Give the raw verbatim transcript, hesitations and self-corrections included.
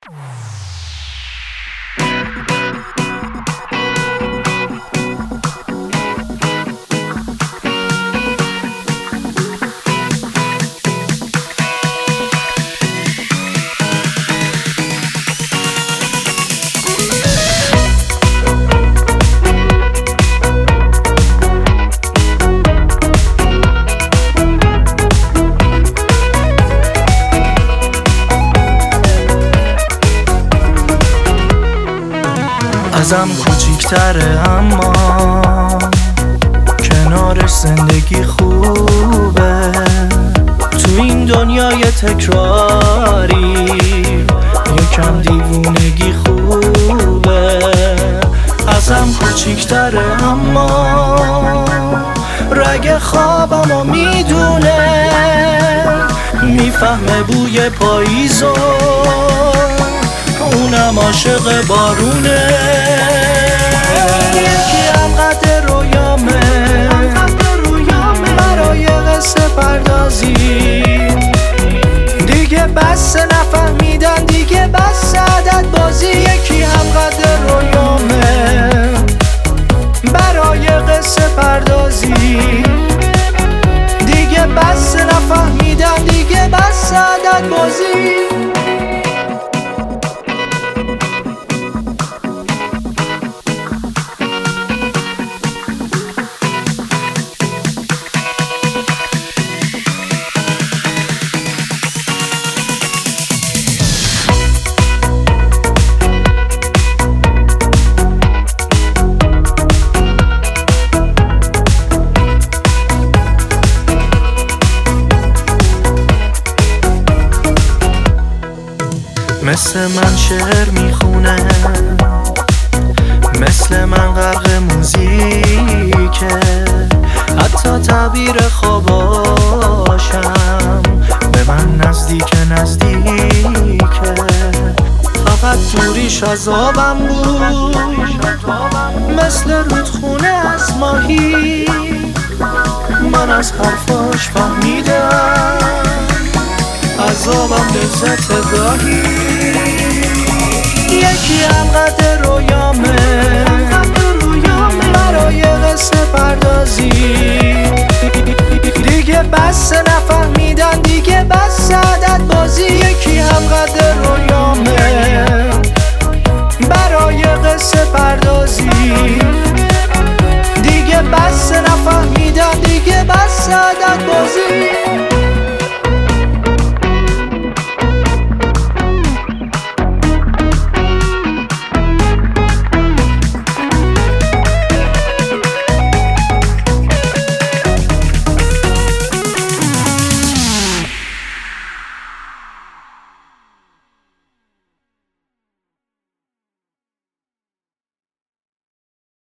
ازم کوچیک‌تره اما کنارش زندگی خوبه. تو این دنیای تکراری یکم دیوونگی خوبه. ازم کوچیک‌تره اما رگ خوابمو میدونه، میفهمه بوی پاییزو، اونم عاشق بارونه. یکی هم قد رویامه برای قصه پردازی، دیگه بس نفهمیدن، دیگه بس عدد بازی. یکی هم قد رویامه برای قصه پردازی، دیگه بس نفهمیدن، دیگه بس عدد بازی. مثل من شعر میخونه، مثل من غرق موزیکه، حتی تعبیر خواباشم به من نزدیک نزدیکه. فقط دوریش عذابم بود، مثل رودخونه از ماهی. من از حرفاش فهمیدم عذابم لذت گاهی. یکی هم قد رویامه برای قصه پردازی، دیگه بس نفهمیدن، دیگه بس عدد بازی. یکی هم قد رویامه